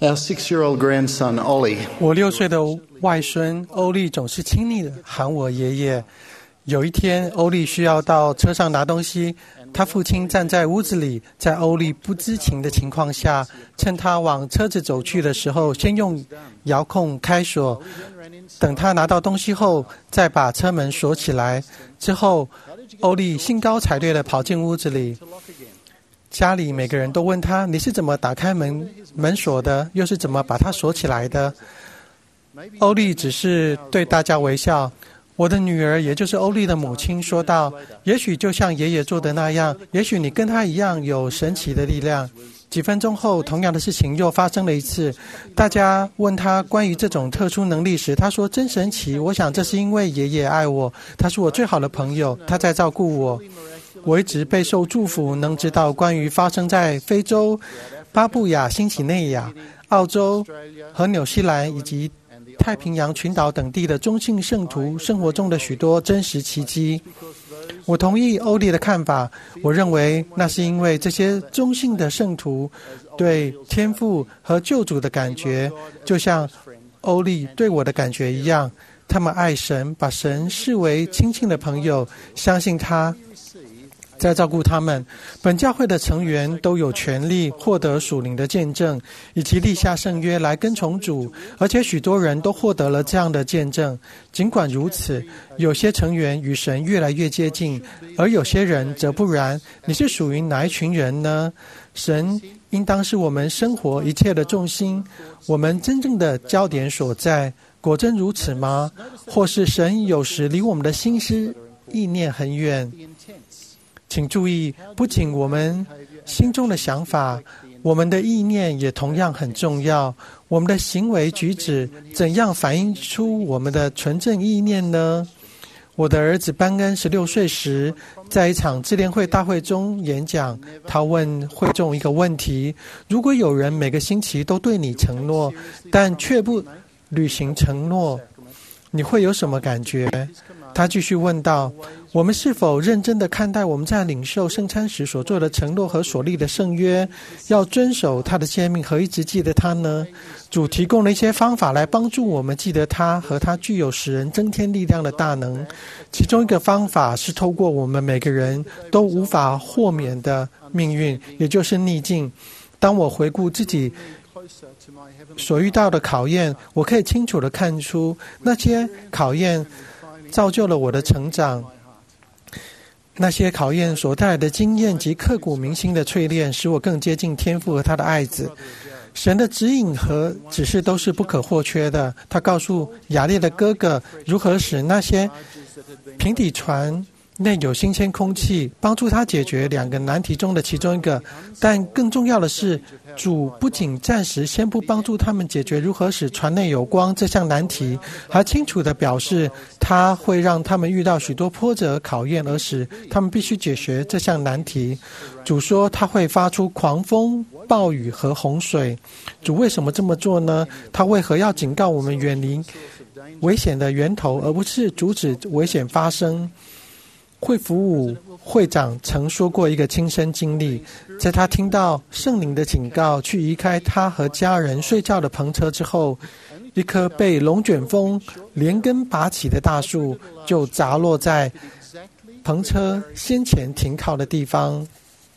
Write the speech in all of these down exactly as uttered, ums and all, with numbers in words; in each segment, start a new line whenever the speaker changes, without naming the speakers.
Our six-year-old grandson, Ollie.
我六岁的外孙欧利总是亲昵地喊我爷爷。有一天，欧利需要到车上拿东西，他父亲站在屋子里，在欧利不知情的情况下，趁他往车子走去的时候，先用遥控开锁，等他拿到东西后，再把车门锁起来。之后，欧利兴高采烈地跑进屋子里。家里每个人都问他：“你是怎么打开门门锁的？又是怎么把它锁起来的？”欧利只是对大家微笑。我的女儿，也就是欧利的母亲说道：“也许就像爷爷做的那样，也许你跟他一样有神奇的力量。”几分钟后，同样的事情又发生了一次。大家问他关于这种特殊能力时，他说：“真神奇！我想这是因为爷爷爱我，他是我最好的朋友，他在照顾我。”我一直备受祝福，能知道关于发生在非洲、巴布亚新几内亚、澳洲和纽西兰以及太平洋群岛等地的中信圣徒生活中的许多真实奇迹。我同意欧利的看法，我认为那是因为这些中信的圣徒对天父和救主的感觉，就像欧利对我的感觉一样。他们爱神，把神视为亲近的朋友，相信他在照顾他们。本教会的成员都有权利获得属灵的见证，以及立下圣约来跟从主，而且许多人都获得了这样的见证。尽管如此，有些成员与神越来越接近，而有些人则不然。你是属于哪一群人呢？神应当是我们生活一切的重心，我们真正的焦点所在。果真如此吗？或是神有时离我们的心思意念很远？请注意，不仅我们心中的想法，我们的意念也同样很重要。我们的行为举止怎样反映出我们的纯正意念呢？我的儿子班恩十六岁时，在一场自恋会大会中演讲，他问会众一个问题：如果有人每个星期都对你承诺，但却不履行承诺，你会有什么感觉？他继续问道：我们是否认真地看待我们在领受圣餐时所做的承诺和所立的圣约，要遵守他的诫命和一直记得他呢？主提供了一些方法来帮助我们记得他和他具有使人增添力量的大能。其中一个方法是透过我们每个人都无法豁免的命运，也就是逆境。当我回顾自己所遇到的考验，我可以清楚地看出那些考验造就了我的成长。那些考验所带来的经验及刻骨铭心的淬炼，使我更接近天父和他的爱子。神的指引和指示都是不可或缺的。他告诉雅列的哥哥如何使那些平底船内有新鲜空气，帮助他解决两个难题中的其中一个。但更重要的是，主不仅暂时先不帮助他们解决如何使船内有光这项难题，还清楚地表示他会让他们遇到许多波折考验，而使他们必须解决这项难题。主说他会发出狂风、暴雨和洪水。主为什么这么做呢？他为何要警告我们远离危险的源头，而不是阻止危险发生？惠福武会长曾说过一个亲身经历，在他听到圣灵的警告去移开他和家人睡觉的篷车之后，一棵被龙卷风连根拔起的大树就砸落在篷车先前停靠的地方。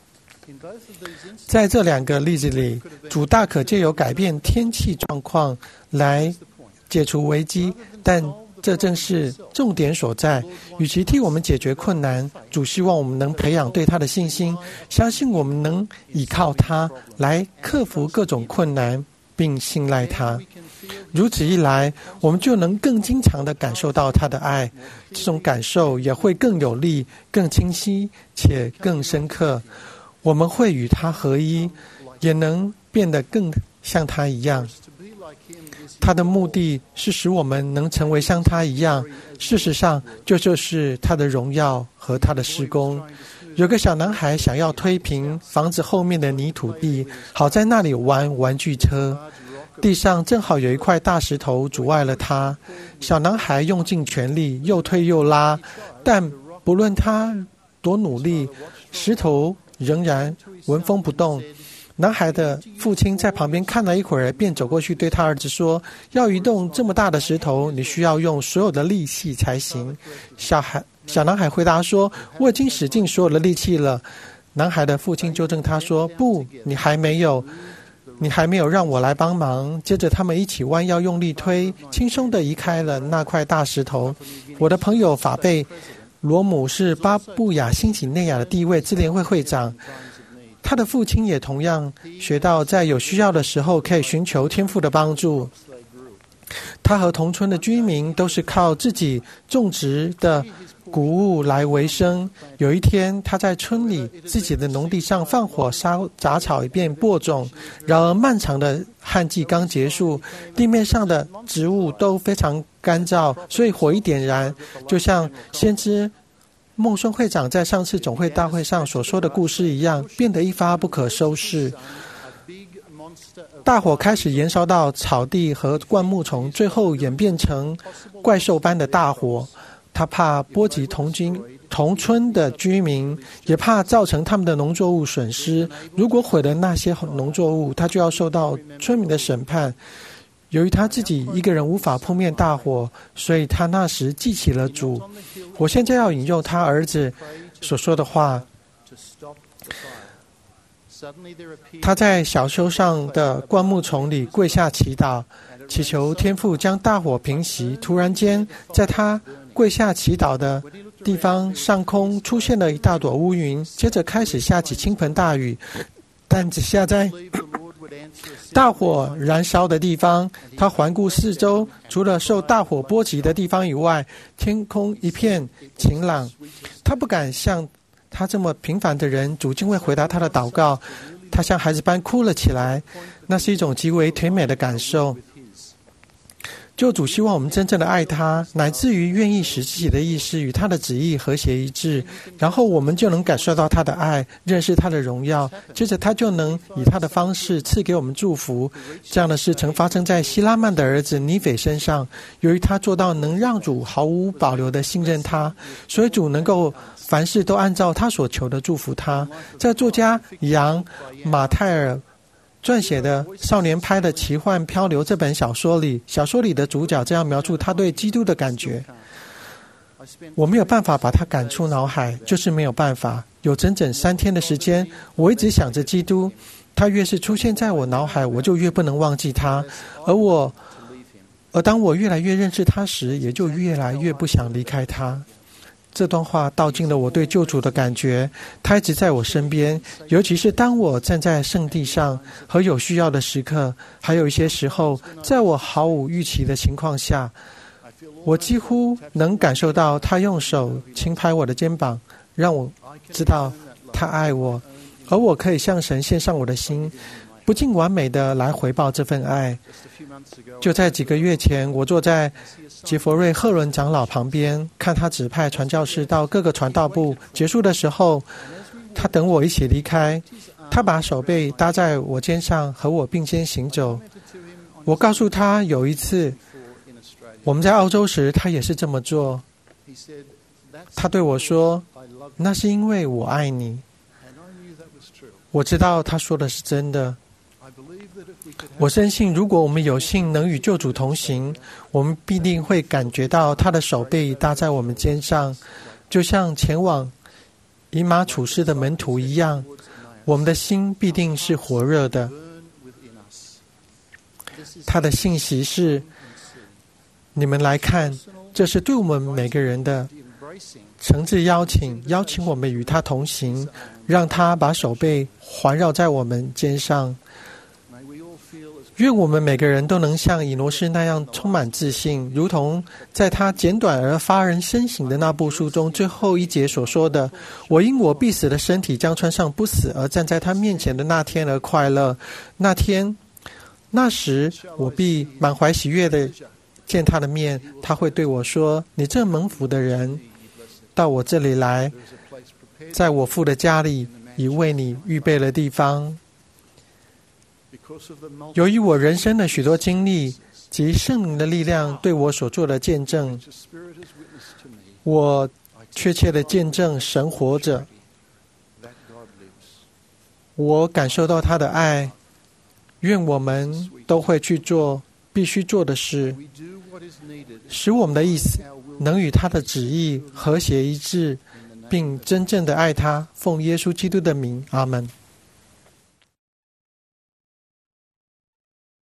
在这两个例子里，主大可借由改变天气状况来解除危机，但这正是重点所在。与其替我们解决困难，主希望我们能培养对他的信心，相信我们能依靠他来克服各种困难，并信赖他。如此一来，我们就能更经常地感受到他的爱，这种感受也会更有力、更清晰且更深刻。我们会与他合一，也能变得更像他一样。他的目的是使我们能成为像他一样，事实上这就是他的荣耀和他的施工。有个小男孩想要推平房子后面的泥土地，好在那里玩玩具车。地上正好有一块大石头阻碍了他。小男孩用尽全力又推又拉，但不论他多努力，石头仍然纹风不动。 男孩的父亲在旁边看了一会儿，便走过去对他儿子说：要移动这么大的石头，你需要用所有的力气才行。小孩小男孩回答说：我已经使尽所有的力气了。男孩的父亲纠正他说：不，你还没有你还没有让我来帮忙。接着他们一起弯腰用力推，轻松地移开了那块大石头。我的朋友法贝罗姆是巴布亚新几内亚的第一位自联会会长，他的父亲也同样学到在有需要的时候可以寻求天父的帮助。他和同村的居民都是靠自己种植的谷物来维生。有一天，他在村里自己的农地上放火烧杂草，以便播种。然而，漫长的旱季刚结束，地面上的植物都非常干燥，所以火一点燃，就像先知孟孙会长在上次总会大会上所说的故事一样，变得一发不可收拾。大火开始延烧到草地和灌木丛，最后演变成怪兽般的大火。他怕波及同居同村的居民，也怕造成他们的农作物损失。如果毁了那些农作物，他就要受到村民的审判。由于他自己一个人无法扑灭大火，所以他那时记起了主。我现在要引用他儿子所说的话。他在小丘上的灌木丛里跪下祈祷，祈求天父将大火平息。突然间，在他跪下祈祷的地方，上空出现了一大朵乌云，接着开始下起倾盆大雨，但只下在大火燃烧的地方。他环顾四周，除了受大火波及的地方以外，天空一片晴朗。他不敢像他这么平凡的人，主竟会回答他的祷告。他像孩子般哭了起来，那是一种极为甜美的感受。救主希望我们真正的爱他，乃至于愿意使自己的意识与他的旨意和谐一致，然后我们就能感受到他的爱，认识他的荣耀，接着他就能以他的方式赐给我们祝福。这样的事曾发生在希拉曼的儿子尼斐身上。由于他做到能让主毫无保留地信任他，所以主能够凡事都按照他所求的祝福他。在作家杨马泰尔撰写的《少年派的奇幻漂流》这本小说里，小说里的主角这样描述他对基督的感觉：我没有办法把他赶出脑海，就是没有办法。有整整三天的时间，我一直想着基督，他越是出现在我脑海，我就越不能忘记他，而我而当我越来越认识他时，也就越来越不想离开他。这段话道尽了我对救主的感觉，他一直在我身边，尤其是当我站在圣地上和有需要的时刻，还有一些时候，在我毫无预期的情况下，我几乎能感受到他用手轻拍我的肩膀，让我知道他爱我，而我可以向神献上我的心，不尽完美的来回报这份爱。就在几个月前，我坐在杰佛瑞·赫伦长老旁边，看他指派传教士到各个传道部。结束的时候，他等我一起离开。他把手背搭在我肩上，和我并肩行走。我告诉他，有一次我们在澳洲时，他也是这么做。他对我说：那是因为我爱你。我知道他说的是真的。我深信，如果我们有幸能与救主同行，我们必定会感觉到他的手背搭在我们肩上，就像前往以马处士的门徒一样，我们的心必定是火热的。他的信息是：你们来看，这是对我们每个人的诚挚邀请，邀请我们与他同行，让他把手背环绕在我们肩上。愿我们每个人都能像以诺士那样充满自信，如同在他简短而发人深省的那部书中最后一节所说的：我因我必死的身体将穿上不死而站在他面前的那天而快乐。那天那时我必满怀喜悦地见他的面，他会对我说：你这蒙福的人，到我这里来，在我父的家里已为你预备了地方。由于我人生的许多经历及圣灵的力量对我所做的见证，我确切的见证神活着。 我感受到他的爱。愿我们都会去做必须做的事，使我们的意思能与他的旨意和谐一致，并真正的爱他。奉耶稣基督的名，阿们。